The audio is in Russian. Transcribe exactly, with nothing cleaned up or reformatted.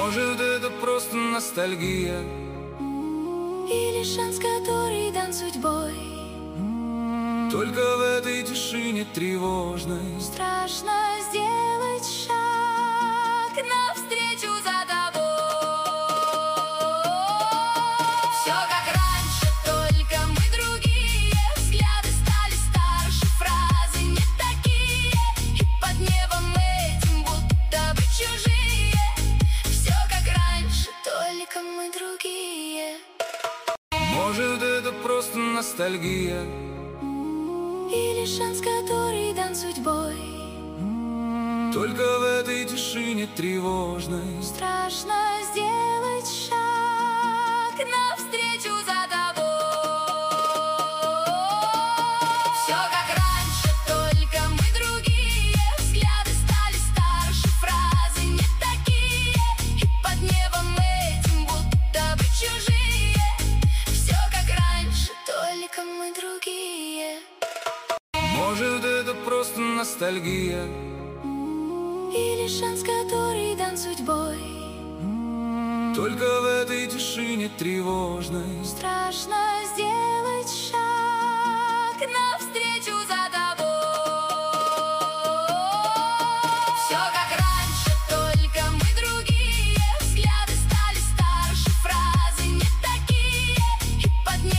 Может, это просто ностальгия или шанс, который дан судьбой. Только в этой тишине тревожной Страшно сделать шаг навстречу за тобой. Все как раньше, только мы другие. Взгляды стали старше, фразы не такие. И под небом этим будто бы чужие. Все как раньше, только мы другие. Может, это просто ностальгия или шанс, который дан судьбой. Только в этой тишине тревожной Страшно сделать шаг навстречу за тобой. Все как раньше, только мы другие. Взгляды стали старше, фразы не такие. И под небом этим будто бы чужие. Все как раньше, только мы другие. Может, это просто ностальгия или шанс, который дан судьбой. Только в этой тишине тревожной Страшно сделать шаг навстречу